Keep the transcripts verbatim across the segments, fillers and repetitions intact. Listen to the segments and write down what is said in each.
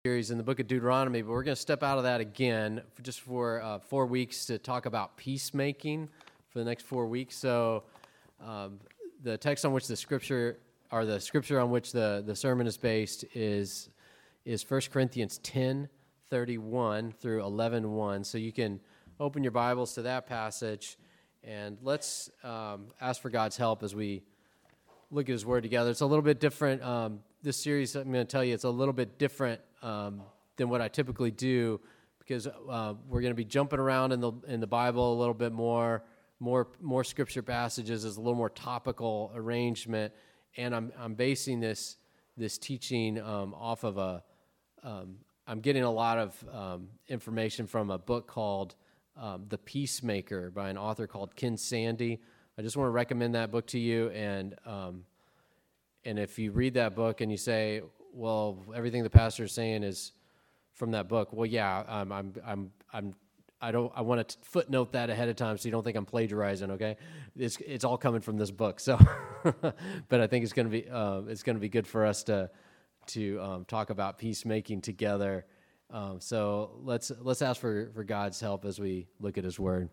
Series in the book of Deuteronomy, but we're going to step out of that again for just for uh, four weeks to talk about peacemaking for the next four weeks. So um, the text on which the scripture, or the scripture on which the, the sermon is based is is First Corinthians ten, thirty-one through eleven, one. So you can open your Bibles to that passage, and let's um, ask for God's help as we look at His Word together. It's a little bit different. Um, this series, I'm going to tell you, it's a little bit different um, than what I typically do, because uh, we're going to be jumping around in the in the Bible a little bit more, more more scripture passages. Is a little more topical arrangement, and I'm I'm basing this this teaching um, off of a. Um, I'm getting a lot of um, information from a book called um, The Peacemaker by an author called Ken Sande. I just want to recommend that book to you, and um, and if you read that book and you say, well, everything the pastor is saying is from that book, well, yeah, um, I'm I'm I'm I don't I want to footnote that ahead of time so you don't think I'm plagiarizing. Okay, it's it's all coming from this book. So, but I think it's going to be uh, it's going to be good for us to to um, talk about peacemaking together. Um, so let's let's ask for for God's help as we look at His Word.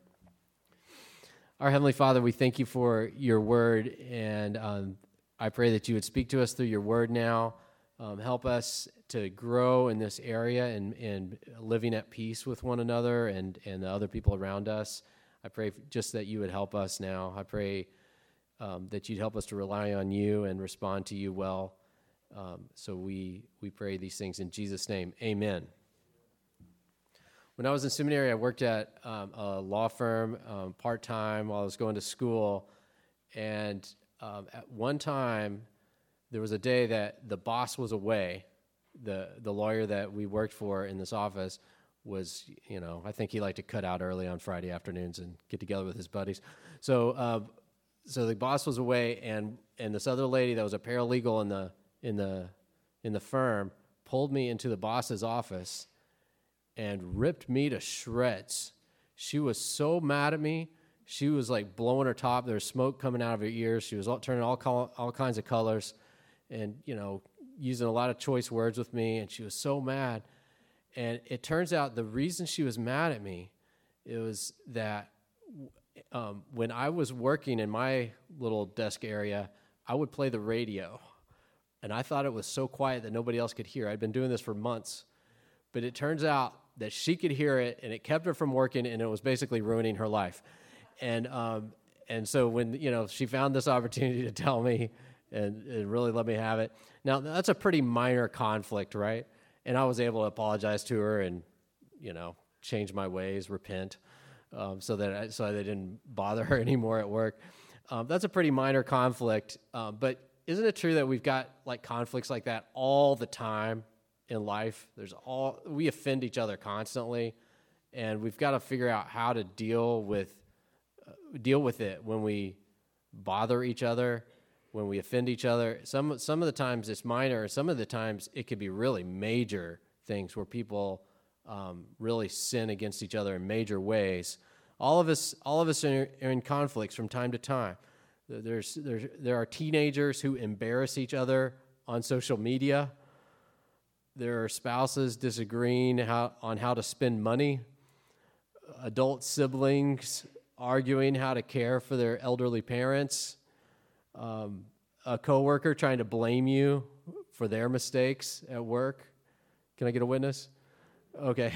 Our Heavenly Father, we thank you for your word, and um, I pray that you would speak to us through your word now. Um, help us to grow in this area and, and living at peace with one another and, and the other people around us. I pray just that you would help us now. I pray um, that you'd help us to rely on you and respond to you well. Um, so we, we pray these things in Jesus' name. Amen. When I was in seminary, I worked at um, a law firm um, part-time while I was going to school, and um, at one time, there was a day that the boss was away. The the lawyer that we worked for in this office was, you know, I think he liked to cut out early on Friday afternoons and get together with his buddies. So uh, so the boss was away, and, and this other lady that was a paralegal in the in the in the firm pulled me into the boss's office and ripped me to shreds. She was so mad at me. She was like blowing her top. There was smoke coming out of her ears. She was all, turning all col- all kinds of colors, and you know, using a lot of choice words with me. And she was so mad. And it turns out the reason she was mad at me, it was that um, when I was working in my little desk area, I would play the radio, and I thought it was so quiet that nobody else could hear. I'd been doing this for months, but it turns out that she could hear it, and it kept her from working, and it was basically ruining her life. And um, and so when, you know, she found this opportunity to tell me and, and really let me have it. Now, that's a pretty minor conflict, right? And I was able to apologize to her and, you know, change my ways, repent, um, so that I, so I didn't bother her anymore at work. Um, that's a pretty minor conflict, uh, but isn't it true that we've got like conflicts like that all the time in life? There's all we offend each other constantly, and we've got to figure out how to deal with uh, deal with it when we bother each other, when we offend each other. Some some of the times it's minor, some of the times it could be really major things where people um, really sin against each other in major ways. All of us all of us are, are in conflicts from time to time. There's there's there are teenagers who embarrass each other on social media. There are spouses disagreeing how, on how to spend money, adult siblings arguing how to care for their elderly parents, um, a coworker trying to blame you for their mistakes at work. Can I get a witness? Okay.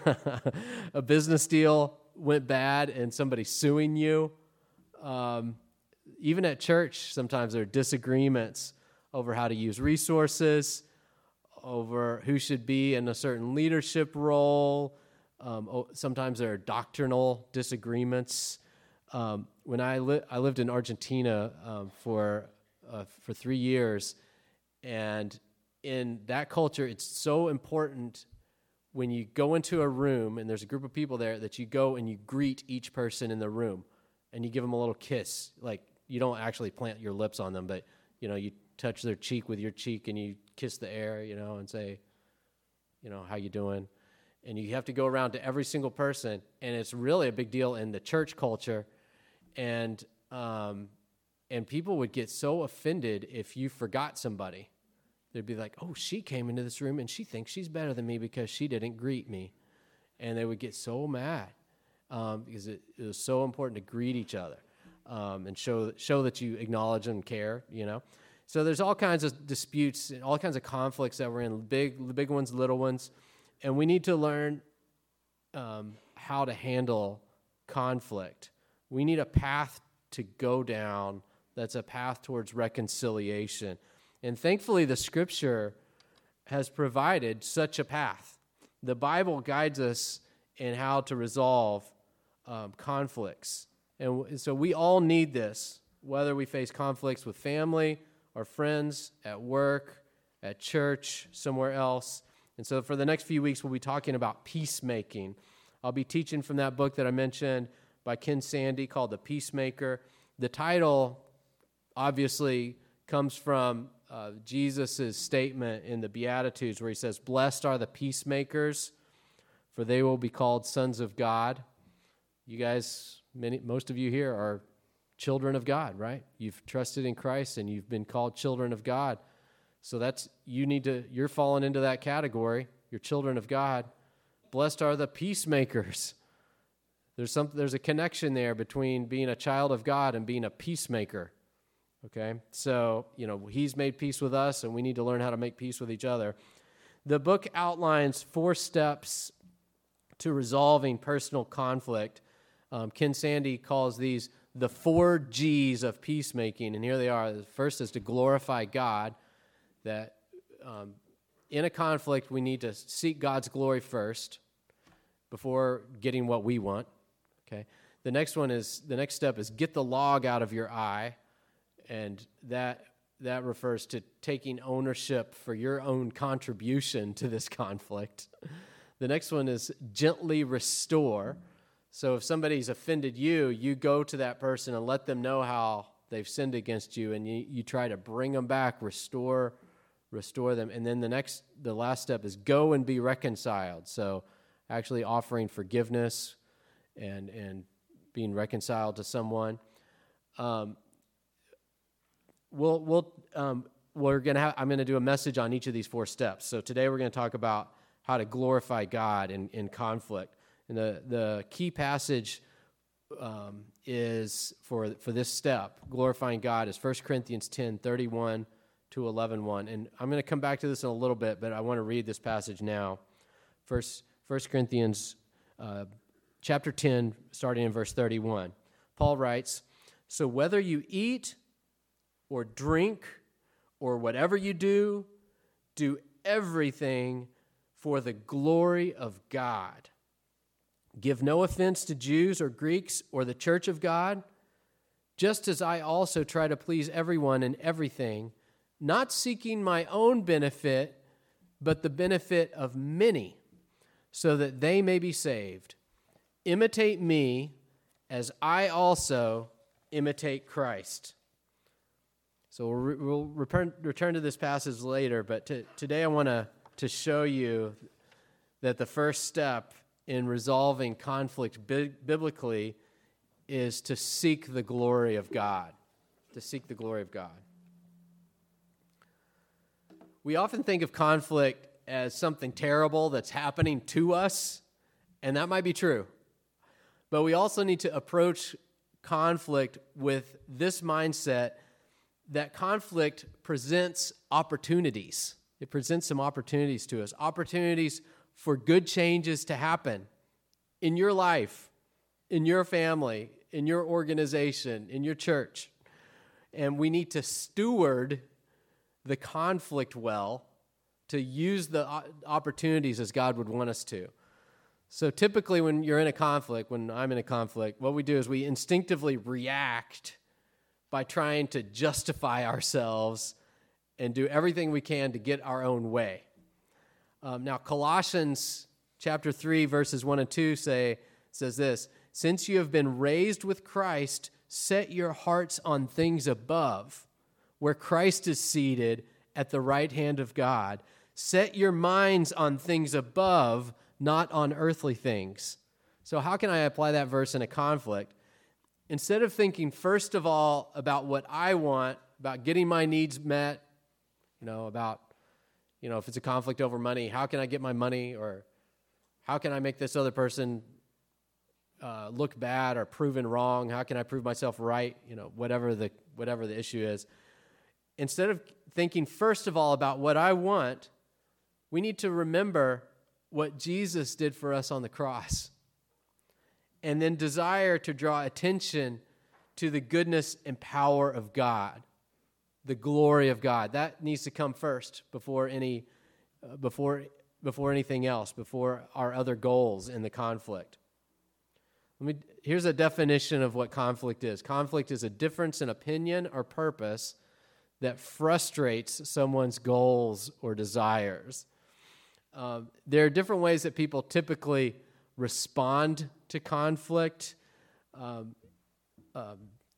A business deal went bad and somebody suing you. Um, even at church, sometimes there are disagreements over how to use resources, over who should be in a certain leadership role. Um, sometimes there are doctrinal disagreements. Um, when I, li- I lived in Argentina um, for uh, for three years, and in that culture, it's so important when you go into a room and there's a group of people there that you go and you greet each person in the room, and you give them a little kiss. Like, you don't actually plant your lips on them, but you know, you touch their cheek with your cheek and you kiss the air, you know, and say, you know, how you doing? And you have to go around to every single person, and it's really a big deal in the church culture. And um, and people would get so offended if you forgot somebody, they'd be like, oh, she came into this room and she thinks she's better than me because she didn't greet me. And they would get so mad um, because it, it was so important to greet each other um, and show show that you acknowledge and care, you know. So there's all kinds of disputes, all kinds of conflicts that we're in, big, the big ones, little ones. And we need to learn um, how to handle conflict. We need a path to go down that's a path towards reconciliation. And thankfully, the Scripture has provided such a path. The Bible guides us in how to resolve um, conflicts. And, w- so we all need this, whether we face conflicts with family, our friends, at work, at church, somewhere else. And so for the next few weeks, we'll be talking about peacemaking. I'll be teaching from that book that I mentioned by Ken Sande called The Peacemaker. The title, obviously, comes from uh, Jesus' statement in the Beatitudes where he says, "Blessed are the peacemakers, for they will be called sons of God." You guys, many, most of you here are children of God, right? You've trusted in Christ and you've been called children of God. So that's, you need to, you're falling into that category. You're children of God. Blessed are the peacemakers. There's some, there's a connection there between being a child of God and being a peacemaker. Okay? So, you know, he's made peace with us and we need to learn how to make peace with each other. The book outlines four steps to resolving personal conflict. Um, Ken Sande calls these the four G's of peacemaking, and here they are. The first is to glorify God, that um, in a conflict we need to seek God's glory first before getting what we want, okay? The next one is, the next step is get the log out of your eye, and that that refers to taking ownership for your own contribution to this conflict. The next one is gently restore. So if somebody's offended you, you go to that person and let them know how they've sinned against you, and you, you try to bring them back, restore, restore them. And then the next, the last step is go and be reconciled. So actually offering forgiveness and and being reconciled to someone. Um, we'll we'll um, we're gonna have, I'm gonna do a message on each of these four steps. So today we're gonna talk about how to glorify God in, in conflict. And the, the key passage um, is for for this step, glorifying God, is First Corinthians ten, thirty-one to eleven one. And I'm going to come back to this in a little bit, but I want to read this passage now. First, First Corinthians uh, chapter ten, starting in verse thirty-one. Paul writes, "So whether you eat or drink or whatever you do, do everything for the glory of God. Give no offense to Jews or Greeks or the church of God, just as I also try to please everyone in everything, not seeking my own benefit, but the benefit of many, so that they may be saved. Imitate me as I also imitate Christ." So we'll, re- we'll return, return to this passage later, but to, today I want to to show you that the first step in resolving conflict bi- biblically is to seek the glory of God, to seek the glory of God. We often think of conflict as something terrible that's happening to us, and that might be true. But we also need to approach conflict with this mindset that conflict presents opportunities. It presents some opportunities to us, opportunities for good changes to happen in your life, in your family, in your organization, in your church. And we need to steward the conflict well, to use the opportunities as God would want us to. So typically when you're in a conflict, when I'm in a conflict, what we do is we instinctively react by trying to justify ourselves and do everything we can to get our own way. Um, now, Colossians chapter three, verses one and two say says this, "Since you have been raised with Christ, set your hearts on things above, where Christ is seated at the right hand of God. Set your minds on things above, not on earthly things." So how can I apply that verse in a conflict? Instead of thinking, first of all, about what I want, about getting my needs met, you know, about You know, if it's a conflict over money, how can I get my money, or how can I make this other person uh, look bad or proven wrong? How can I prove myself right? You know, whatever the whatever the issue is. Instead of thinking first of all about what I want, we need to remember what Jesus did for us on the cross, and then desire to draw attention to the goodness and power of God, the glory of God. That needs to come first before any, uh, before before anything else, before our other goals in the conflict. Let me. Here's a definition of what conflict is. Conflict is a difference in opinion or purpose that frustrates someone's goals or desires. Um, there are different ways that people typically respond to conflict, um, um,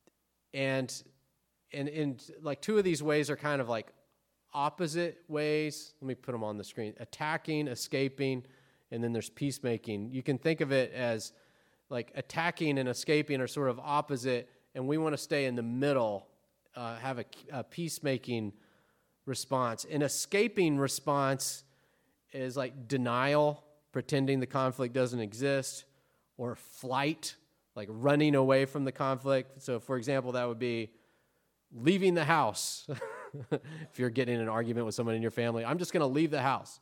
and and in like two of these ways are kind of like opposite ways. Let me put them on the screen: attacking, escaping, and then there's peacemaking. You can think of it as like attacking and escaping are sort of opposite, and we want to stay in the middle, uh, have a, a peacemaking response. An escaping response is like denial, pretending the conflict doesn't exist, or flight, like running away from the conflict. So, for example, that would be leaving the house. If you're getting in an argument with someone in your family, I'm just going to leave the house.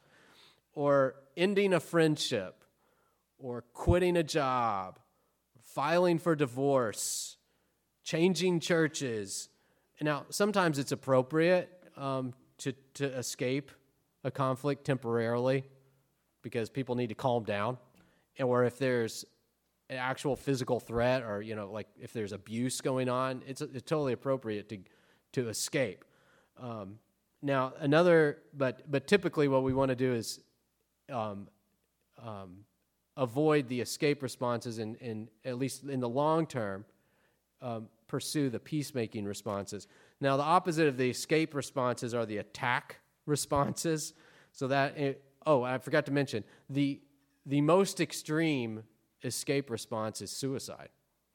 Or ending a friendship, or quitting a job, filing for divorce, changing churches. Now, sometimes it's appropriate um, to, to escape a conflict temporarily because people need to calm down. Or if there's an actual physical threat, or, you know, like if there's abuse going on, it's, it's totally appropriate to to escape. Um, now, another, but but typically what we want to do is um, um, avoid the escape responses, and, and at least in the long term, um, pursue the peacemaking responses. Now, the opposite of the escape responses are the attack responses. So that, it, oh, I forgot to mention, the the most extreme escape response is suicide.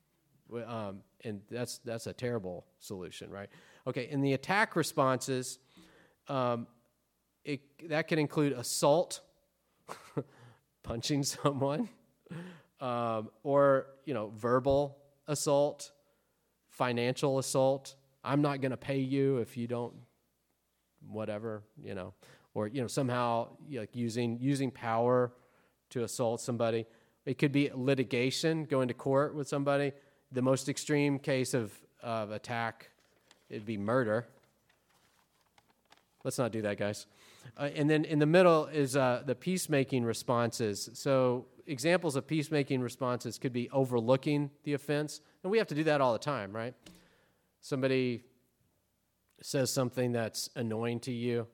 Um, and that's that's a terrible solution, right? Okay, in the attack responses, um, it, that can include assault, punching someone, um, or, you know, verbal assault, financial assault. I'm not going to pay you if you don't, whatever, you know, or, you know, somehow, like using using power to assault somebody. It could be litigation, going to court with somebody. The most extreme case of, of attack, it'd be murder. Let's not do that, guys. Uh, and then in the middle is uh, the peacemaking responses. So examples of peacemaking responses could be overlooking the offense. And we have to do that all the time, right? Somebody says something that's annoying to you.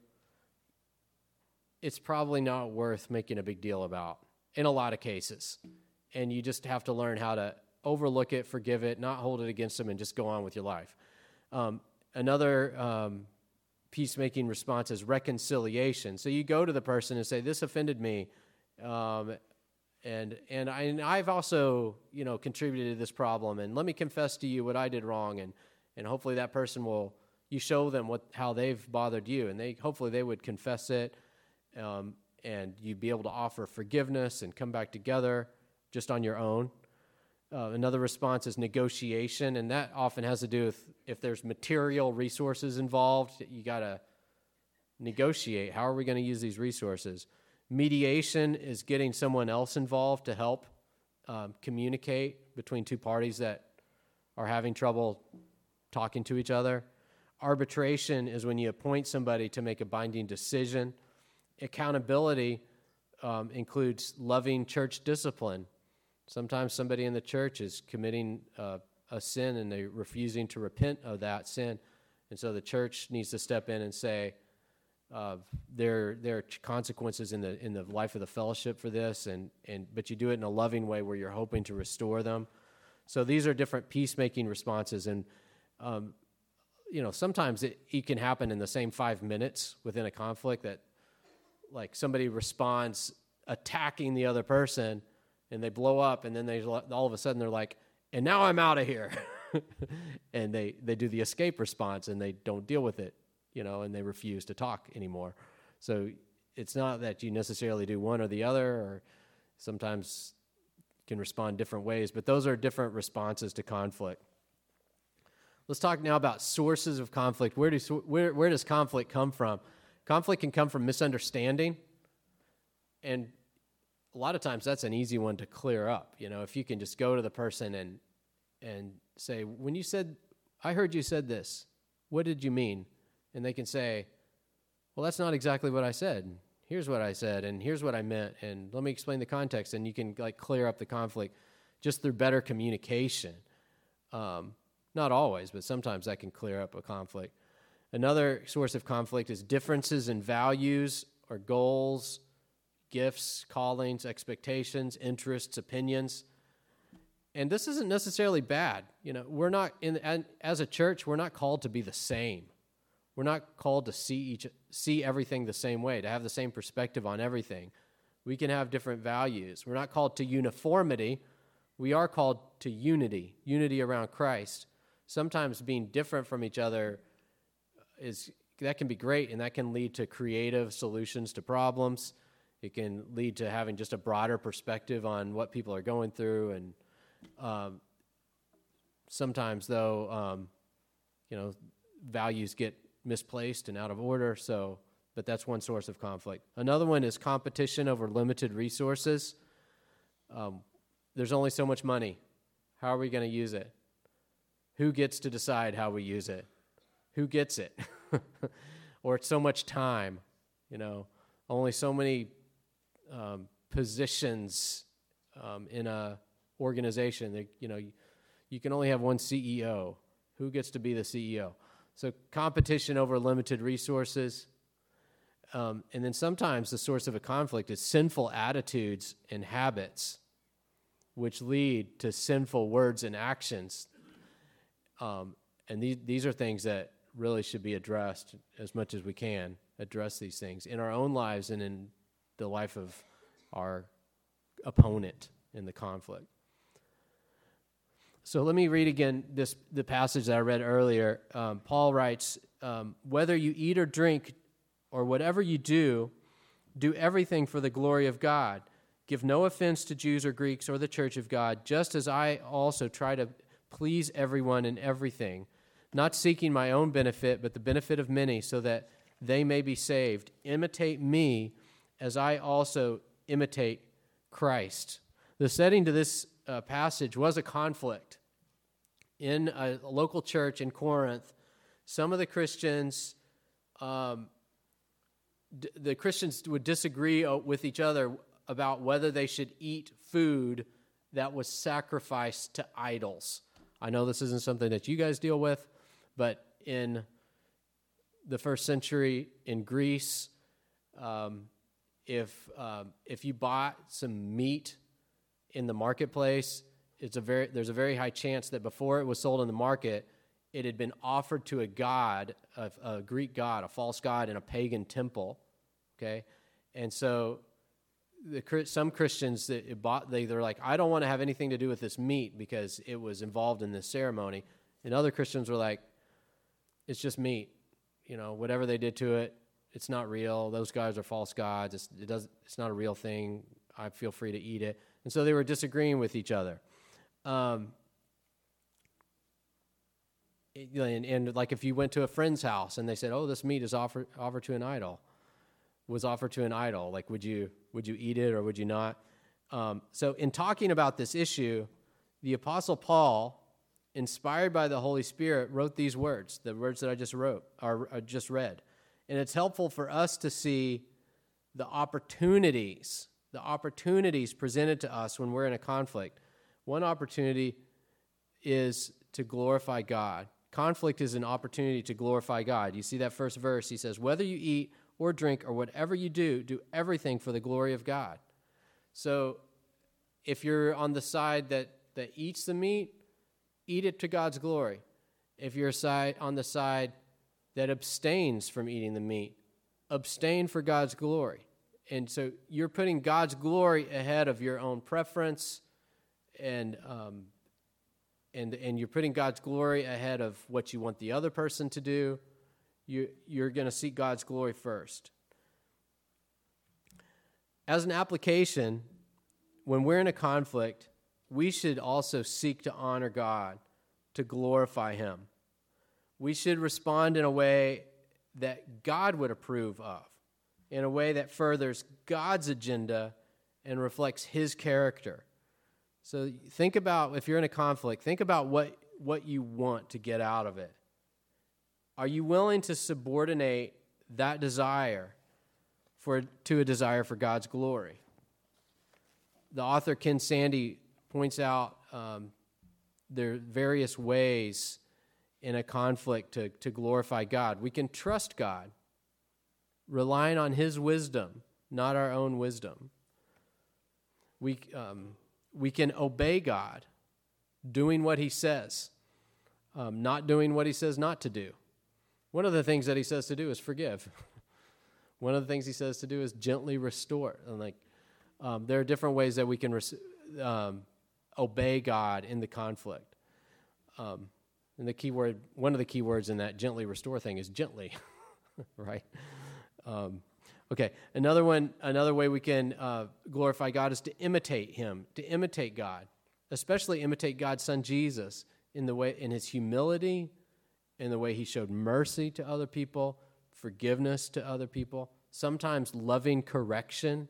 It's probably not worth making a big deal about in a lot of cases. And you just have to learn how to overlook it, forgive it, not hold it against them, and just go on with your life. Um, another um, peacemaking response is reconciliation. So you go to the person and say, "This offended me, um, and and, I, and I've also, you know, contributed to this problem, and let me confess to you what I did wrong." And and hopefully that person will, you show them what how they've bothered you, and they hopefully they would confess it, um, and you'd be able to offer forgiveness and come back together just on your own. Uh, another response is negotiation, and that often has to do with if there's material resources involved, you got to negotiate. How are we going to use these resources? Mediation is getting someone else involved to help um, communicate between two parties that are having trouble talking to each other. Arbitration is when you appoint somebody to make a binding decision. Accountability um, includes loving church discipline. Sometimes somebody in the church is committing uh, a sin and they're refusing to repent of that sin. And so the church needs to step in and say, uh, there, there are consequences in the in the life of the fellowship for this, and, and but you do it in a loving way where you're hoping to restore them. So these are different peacemaking responses. And, um, you know, sometimes it, it can happen in the same five minutes within a conflict that, like, somebody responds attacking the other person, and they blow up, and then they all of a sudden they're like, and now I'm out of here. And they, they do the escape response, and they don't deal with it, you know, and they refuse to talk anymore. So it's not that you necessarily do one or the other, or sometimes can respond different ways, but those are different responses to conflict. Let's talk now about sources of conflict. Where, do, where, where does conflict come from? Conflict can come from misunderstanding, and a lot of times that's an easy one to clear up. You know, if you can just go to the person and and say, when you said, I heard you said this, what did you mean? And they can say, well, that's not exactly what I said. Here's what I said, and here's what I meant, and let me explain the context, and you can like clear up the conflict just through better communication. Um, not always, but sometimes that can clear up a conflict. Another source of conflict is differences in values or goals, gifts, callings, expectations, interests, opinions. And this isn't necessarily bad. You know, we're not in as a church, we're not called to be the same. We're not called to see each see everything the same way, to have the same perspective on everything. We can have different values. We're not called to uniformity. We are called to unity, unity around Christ. Sometimes being different from each other is that can be great, and that can lead to creative solutions to problems. It can lead to having just a broader perspective on what people are going through, and um, sometimes, though, um, you know, values get misplaced and out of order. So, but that's one source of conflict. Another one is competition over limited resources. Um, there's only so much money. How are we going to use it? Who gets to decide how we use it? Who gets it? Or it's so much time, you know, only so many um, positions um, in a organization. That, you know, you, you can only have one C E O. Who gets to be the C E O? So competition over limited resources. Um, and then sometimes the source of a conflict is sinful attitudes and habits, which lead to sinful words and actions. Um, and these, these are things that really should be addressed as much as we can, address these things in our own lives and in the life of our opponent in the conflict. So let me read again this the passage that I read earlier. Um, Paul writes, um, whether you eat or drink or whatever you do, do everything for the glory of God. Give no offense to Jews or Greeks or the church of God, just as I also try to please everyone in everything, not seeking my own benefit, but the benefit of many, so that they may be saved. Imitate me as I also imitate Christ. The setting to this uh, passage was a conflict. In a, a local church in Corinth, some of the Christians, um, d- the Christians would disagree with each other about whether they should eat food that was sacrificed to idols. I know this isn't something that you guys deal with, but in the first century in Greece, um, if um, if you bought some meat in the marketplace, it's a very there's a very high chance that before it was sold in the market, it had been offered to a god, a, a Greek god, a false god in a pagan temple. Okay, and so the some Christians that it bought they they're like, I don't want to have anything to do with this meat because it was involved in this ceremony, and other Christians were like, it's just meat, you know, whatever they did to it, it's not real. Those guys are false gods. It's, it does it's not a real thing. I feel free to eat it, and so they were disagreeing with each other. Um, and, and like if you went to a friend's house and they said, "Oh, this meat is offered offered to an idol," was offered to an idol. Like, would you would you eat it or would you not? Um, so, in talking about this issue, the Apostle Paul, inspired by the Holy Spirit, wrote these words. The words that I just wrote or I just read, and it's helpful for us to see the opportunities, the opportunities presented to us when we're in a conflict. One opportunity is to glorify God. Conflict is an opportunity to glorify God. You see that first verse, he says, whether you eat or drink or whatever you do, do everything for the glory of God. So if you're on the side that, that eats the meat, eat it to God's glory. If you're side, on the side that abstains from eating the meat, abstain for God's glory. And so you're putting God's glory ahead of your own preference, and um, and and you're putting God's glory ahead of what you want the other person to do. You you're going to seek God's glory first. as an application, when we're in a conflict, we should also seek to honor God, to glorify him. We should respond in a way that God would approve of, in a way that furthers God's agenda and reflects his character. So think about, if you're in a conflict, think about what, what you want to get out of it. Are you willing to subordinate that desire for to a desire for God's glory? The author Ken Sande points out um, there are various ways in a conflict to, to glorify God. We can trust God, relying on his wisdom, not our own wisdom. We, um, we can obey God, doing what he says, um, not doing what he says not to do. One of the things that he says to do is forgive. One of the things he says to do is gently restore. And like, um, there are different ways that we can res- um, obey God in the conflict. Um, and the key word, one of the key words in that gently restore thing is gently, right? Um, okay, another one, another way we can uh, glorify God is to imitate him, to imitate God, especially imitate God's son Jesus in the way, in his humility, in the way he showed mercy to other people, forgiveness to other people, sometimes loving correction.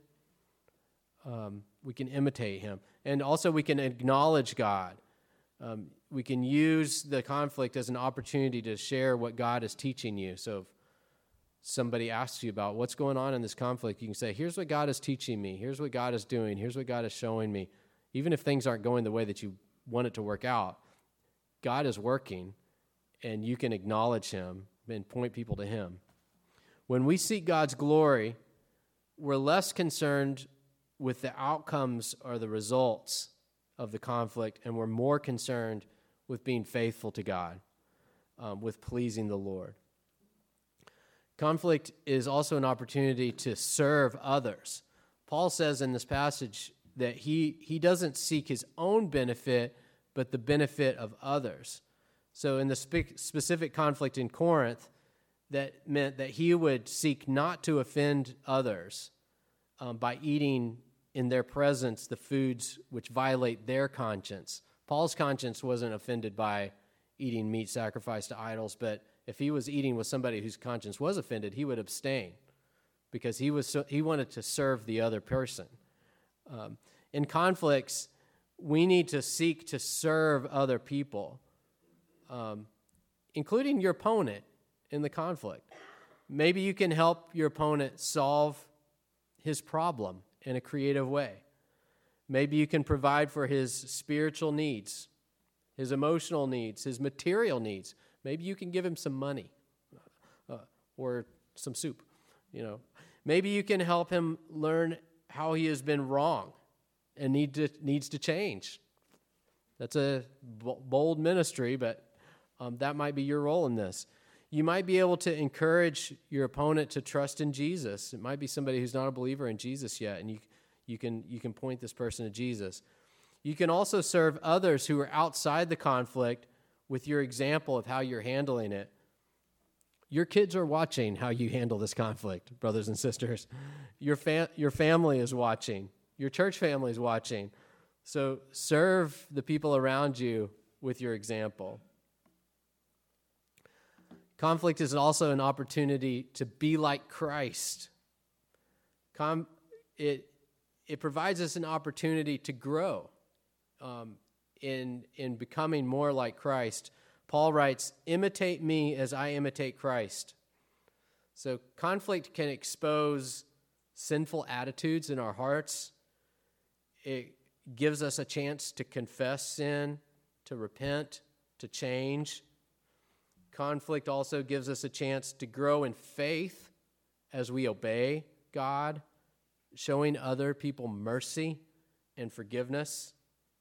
Um, we can imitate him. And also we can acknowledge God. Um, we can use the conflict as an opportunity to share what God is teaching you. So if somebody asks you about what's going on in this conflict, you can say, here's what God is teaching me. Here's what God is doing. Here's what God is showing me. Even if things aren't going the way that you want it to work out, God is working, and you can acknowledge him and point people to him. When we seek God's glory, we're less concerned with the outcomes or the results of the conflict, and we're more concerned with being faithful to God, um, with pleasing the Lord. Conflict is also an opportunity to serve others. Paul says in this passage that he, he doesn't seek his own benefit, but the benefit of others. So in the spe- specific conflict in Corinth, that meant that he would seek not to offend others um, by eating in their presence the foods which violate their conscience. Paul's conscience wasn't offended by eating meat sacrificed to idols, but if he was eating with somebody whose conscience was offended, he would abstain because he was so, he wanted to serve the other person. Um, in conflicts, we need to seek to serve other people, um, including your opponent in the conflict. Maybe you can help your opponent solve his problem in a creative way. Maybe you can provide for his spiritual needs, his emotional needs, his material needs. Maybe you can give him some money uh, or some soup, you know. Maybe you can help him learn how he has been wrong and need to, needs to change. That's a bold ministry, but um, that might be your role in this. You might be able to encourage your opponent to trust in Jesus. It might be somebody who's not a believer in Jesus yet, and you you can you can point this person to Jesus. You can also serve others who are outside the conflict with your example of how you're handling it. Your kids are watching how you handle this conflict, brothers and sisters. Your fa- your family is watching. Your church family is watching. So serve the people around you with your example. Conflict is also an opportunity to be like Christ. Com- it, it provides us an opportunity to grow um, in, in becoming more like Christ. Paul writes, imitate me as I imitate Christ. So conflict can expose sinful attitudes in our hearts. It gives us a chance to confess sin, to repent, to change. Conflict also gives us a chance to grow in faith as we obey God, showing other people mercy and forgiveness.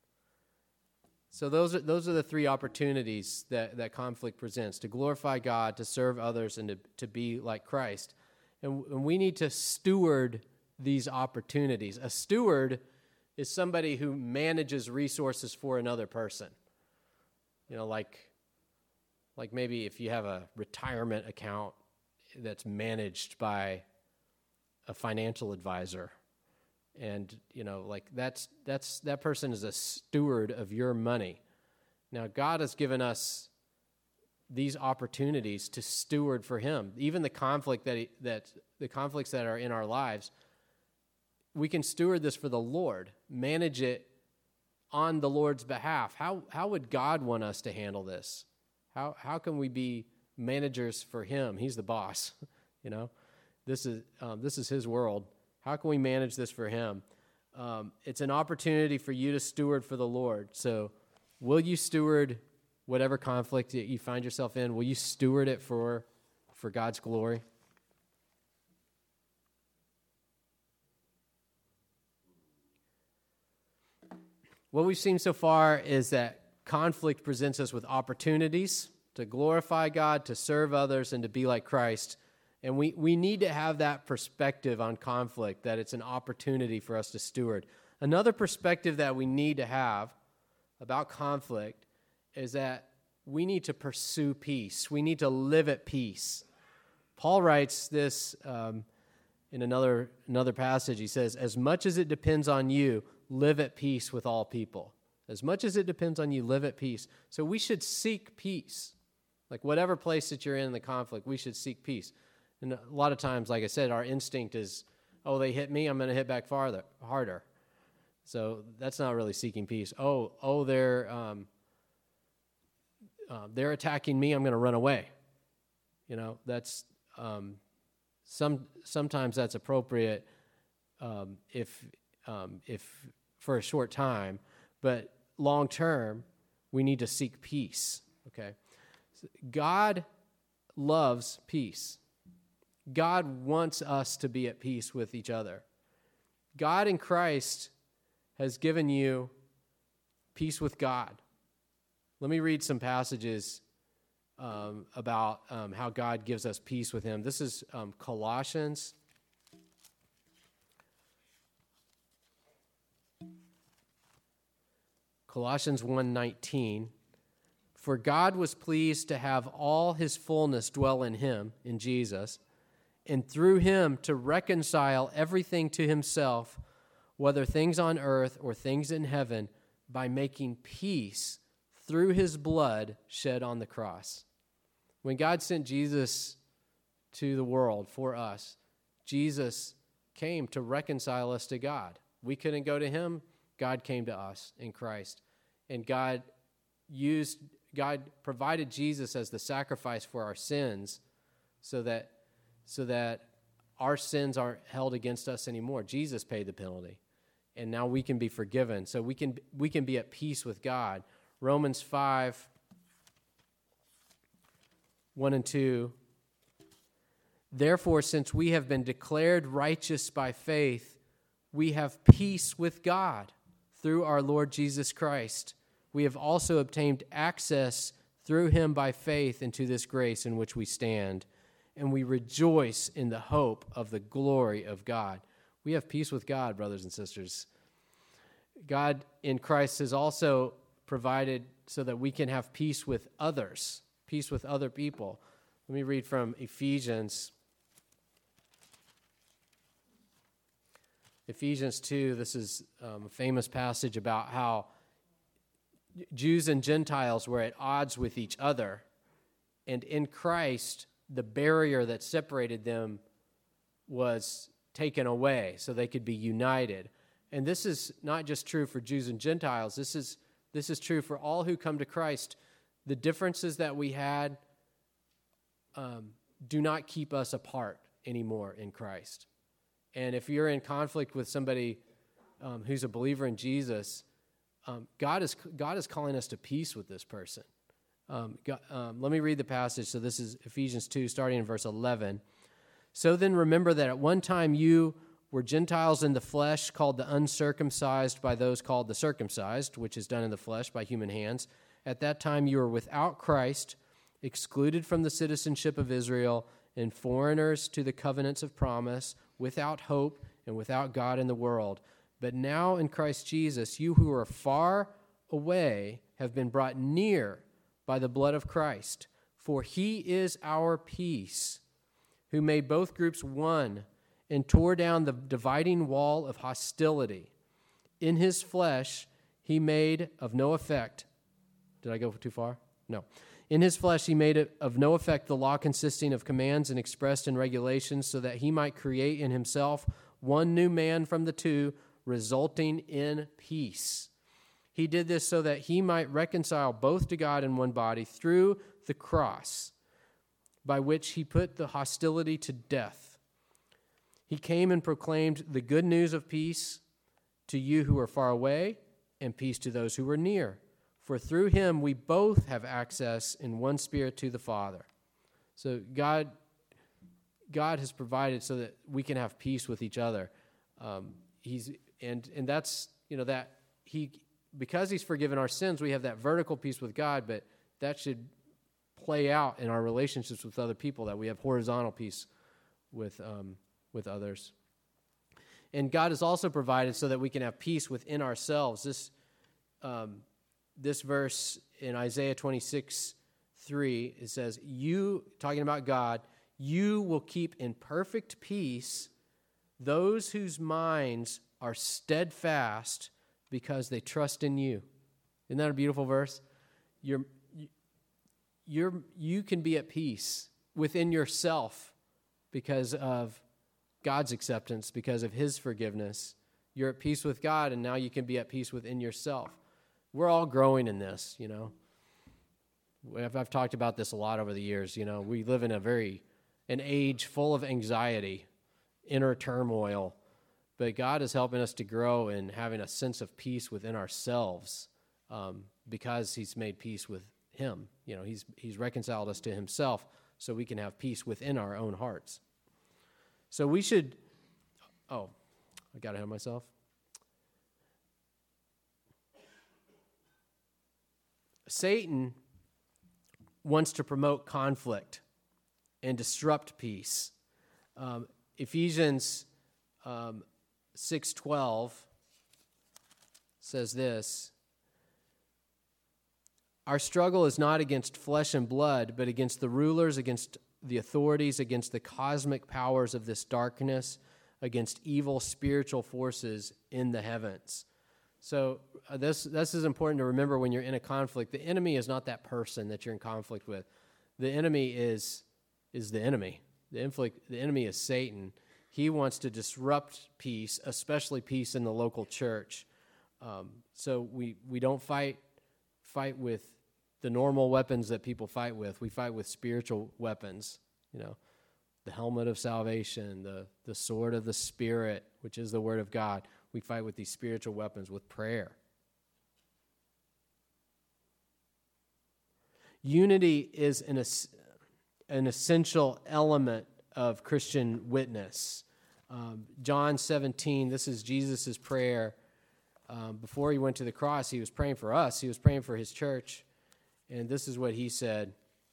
So those are, those are the three opportunities that, that conflict presents: to glorify God, to serve others, and to, to be like Christ. And, and we need to steward these opportunities. A steward is somebody who manages resources for another person. You know, like... Like maybe if you have a retirement account that's managed by a financial advisor, And, you know, like that's, that's, that person is a steward of your money. Now, God has given us these opportunities to steward for him. Even the conflict that, he, that the conflicts that are in our lives, we can steward this for the Lord, manage it on the Lord's behalf. How, how would God want us to handle this? How, how can we be managers for him? He's the boss, you know, this is, um, this is his world. How can we manage this for him? Um, it's an opportunity for you to steward for the Lord. So will you steward whatever conflict that you find yourself in? Will you steward it for, for God's glory? What we've seen so far is that conflict presents us with opportunities to glorify God, to serve others, and to be like Christ. And we, we need to have that perspective on conflict, that it's an opportunity for us to steward. Another perspective that we need to have about conflict is that we need to pursue peace. We need to live at peace. Paul writes this um, in another, another passage. He says, as much as it depends on you, live at peace with all people. As much as it depends on you, live at peace. So we should seek peace. Like whatever place that you're in the conflict, we should seek peace. And a lot of times, like I said, our instinct is, oh, they hit me, I'm going to hit back farther, harder. So that's not really seeking peace. Oh, oh, they're um, uh, they're attacking me, I'm going to run away. You know, that's um, some sometimes that's appropriate um, if um, if for a short time, but long term, we need to seek peace. Okay, God loves peace. God wants us to be at peace with each other. God in Christ has given you peace with God. Let me read some passages um, about um, how God gives us peace with him. This is um, Colossians. Colossians one nineteen. For God was pleased to have all his fullness dwell in him, in Jesus, and through him to reconcile everything to himself, whether things on earth or things in heaven, by making peace through his blood shed on the cross. When God sent Jesus to the world for us, Jesus came to reconcile us to God. We couldn't go to him. God came to us in Christ. And God used, God provided Jesus as the sacrifice for our sins so that so that our sins aren't held against us anymore. Jesus paid the penalty, and now we can be forgiven. So we can we can be at peace with God. Romans five, one and two. Therefore, since we have been declared righteous by faith, we have peace with God through our Lord Jesus Christ. We have also obtained access through him by faith into this grace in which we stand, and we rejoice in the hope of the glory of God. We have peace with God, brothers and sisters. God in Christ has also provided so that we can have peace with others, peace with other people. Let me read from Ephesians. Ephesians two, this is um, a famous passage about how Jews and Gentiles were at odds with each other, and in Christ, the barrier that separated them was taken away so they could be united. And this is not just true for Jews and Gentiles. This is this is true for all who come to Christ. The differences that we had um, do not keep us apart anymore in Christ. And if you're in conflict with somebody um, who's a believer in Jesus, um, God is God is calling us to peace with this person. Um, God, um, let me read the passage. So this is Ephesians two, starting in verse eleven. So then remember that at one time you were Gentiles in the flesh, called the uncircumcised by those called the circumcised, which is done in the flesh by human hands. At that time you were without Christ, excluded from the citizenship of Israel, and foreigners to the covenants of promise, without hope and without God in the world. But now in Christ Jesus, you who are far away have been brought near by the blood of Christ. For he is our peace, who made both groups one, and tore down the dividing wall of hostility. In his flesh, he made of no effect. Did I go too far? No. In his flesh, he made it of no effect the law consisting of commands and expressed in regulations, so that he might create in himself one new man from the two, resulting in peace. He did this so that he might reconcile both to God in one body through the cross, by which he put the hostility to death. He came and proclaimed the good news of peace to you who are far away, and peace to those who are near. For through him we both have access in one Spirit to the Father. So God, God has provided so that we can have peace with each other. Um, he's and and that's you know that he because he's forgiven our sins, we have that vertical peace with God, but that should play out in our relationships with other people, that we have horizontal peace with um, with others. And God has also provided so that we can have peace within ourselves. This um, this verse in Isaiah twenty-six three, it says, "You," talking about God, "you will keep in perfect peace those whose minds are steadfast because they trust in you." Isn't that a beautiful verse? You're You're, you can be at peace within yourself because of God's acceptance, because of his forgiveness. You're at peace with God, and now you can be at peace within yourself. We're all growing in this, you know. I've, I've talked about this a lot over the years. You know, we live in a very, an age full of anxiety, inner turmoil, but God is helping us to grow in having a sense of peace within ourselves um, because he's made peace with him. You know, he's he's reconciled us to himself so we can have peace within our own hearts. So we should, oh, I got ahead of myself. Satan wants to promote conflict and disrupt peace. Um, Ephesians um, six twelve says this, "Our struggle is not against flesh and blood, but against the rulers, against the authorities, against the cosmic powers of this darkness, against evil spiritual forces in the heavens." So uh, this this is important to remember when you're in a conflict. The enemy is not that person that you're in conflict with. The enemy is is the enemy. The inflict, the enemy is Satan. He wants to disrupt peace, especially peace in the local church. Um, so we we don't fight fight with the normal weapons that people fight with. We fight with spiritual weapons, you know, the helmet of salvation, the, the sword of the Spirit, which is the Word of God. We fight with these spiritual weapons with prayer. Unity is an, an essential element of Christian witness. Um, John seventeen, this is Jesus' prayer. Um, before he went to the cross, he was praying for us. He was praying for his church. And this is what he said.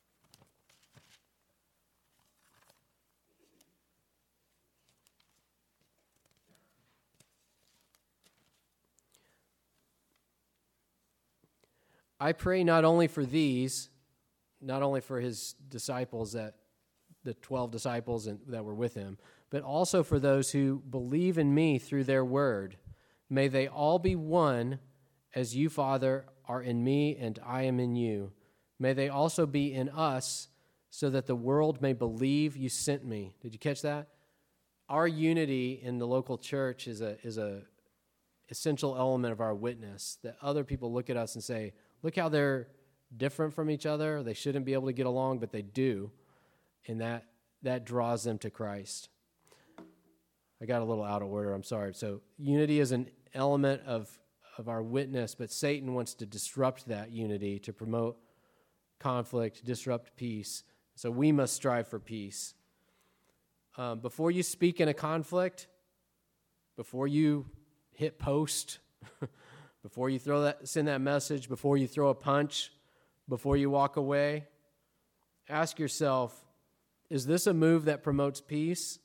"I pray not only for these," not only for his disciples, that the twelve disciples and, that were with him, "but also for those who believe in me through their word. May they all be one, as you, Father, are in me and I am in you. May they also be in us, so that the world may believe you sent me." Did you catch that? Our unity in the local church is a is a essential element of our witness, that other people look at us and say, look how they're different from each other. They shouldn't be able to get along, but they do. And that that draws them to Christ. I got a little out of order. I'm sorry. So unity is an element of, of our witness, but Satan wants to disrupt that unity to promote conflict, disrupt peace. So we must strive for peace. Um, before you speak in a conflict, before you hit post, before you throw that, send that message, before you throw a punch, before you walk away, ask yourself, is this a move that promotes peace?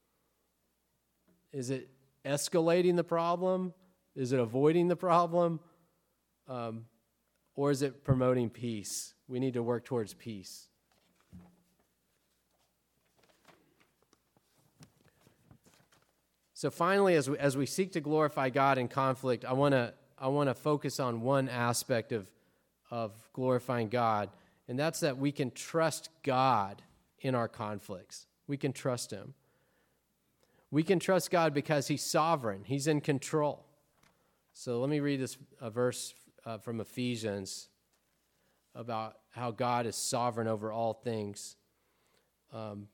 Is it escalating the problem? Is it avoiding the problem? Um, or is it promoting peace? We need to work towards peace. So finally, as we, as we seek to glorify God in conflict, I want to I want to focus on one aspect of of glorifying God, and that's that we can trust God in our conflicts. We can trust him. We can trust God because he's sovereign. He's in control. So let me read this a verse uh, from Ephesians about how God is sovereign over all things. Um,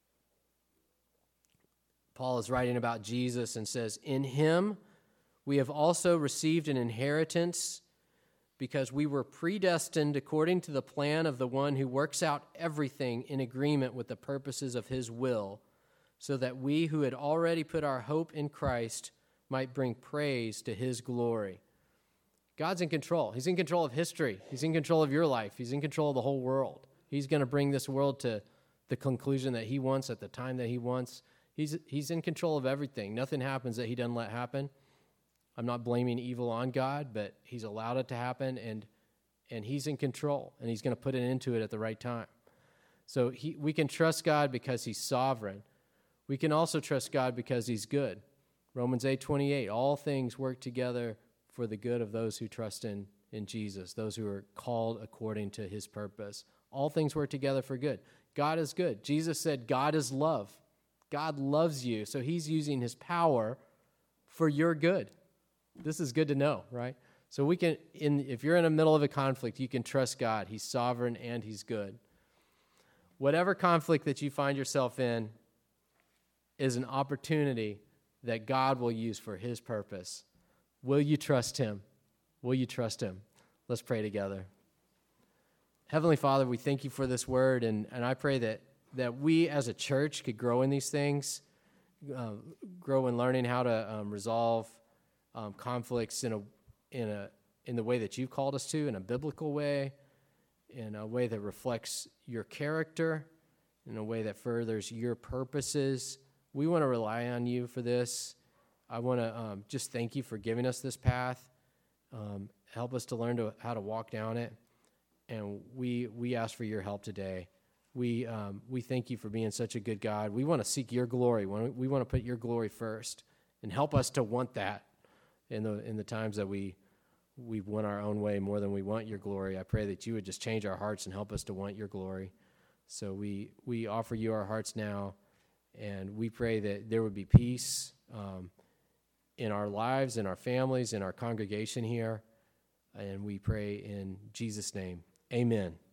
Paul is writing about Jesus and says, "In him we have also received an inheritance because we were predestined according to the plan of the one who works out everything in agreement with the purposes of his will, so that we who had already put our hope in Christ might bring praise to his glory." God's in control. He's in control of history. He's in control of your life. He's in control of the whole world. He's going to bring this world to the conclusion that he wants at the time that he wants. He's he's in control of everything. Nothing happens that he doesn't let happen. I'm not blaming evil on God, but he's allowed it to happen, and and he's in control, and he's going to put an end to it at the right time. So he, we can trust God because he's sovereign. We can also trust God because he's good. Romans eight twenty-eight, all things work together for the good of those who trust in, in Jesus, those who are called according to his purpose. All things work together for good. God is good. Jesus said God is love. God loves you, so he's using his power for your good. This is good to know, right? So we can, in if you're in the middle of a conflict, you can trust God. He's sovereign and he's good. Whatever conflict that you find yourself in is an opportunity that God will use for his purpose. Will you trust him? Will you trust him? Let's pray together. Heavenly Father, we thank you for this word, and, and I pray that, that we as a church could grow in these things, uh, grow in learning how to um, resolve um, conflicts in a in a in the way that you've called us to, in a biblical way, in a way that reflects your character, in a way that furthers your purposes. We want to rely on you for this. I want to um, just thank you for giving us this path. Um, help us to learn to, how to walk down it. And we we ask for your help today. We um, we thank you for being such a good God. We want to seek your glory. We want to put your glory first, and help us to want that in the in the times that we we want our own way more than we want your glory. I pray that you would just change our hearts and help us to want your glory. So we we offer you our hearts now, and we pray that there would be peace um, in our lives, in our families, in our congregation here. And we pray in Jesus' name. Amen.